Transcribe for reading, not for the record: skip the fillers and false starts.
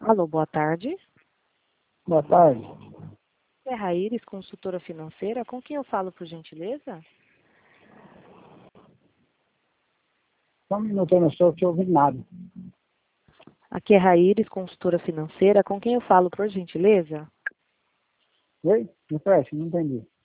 Alô, boa tarde. Boa tarde. É Raíris, consultora financeira. Com quem eu falo, por gentileza? Só um minuto, eu não estou te ouvindo nada. Aqui é Raíris, consultora financeira. Com quem eu falo, por gentileza? Oi? Repete, não entendi.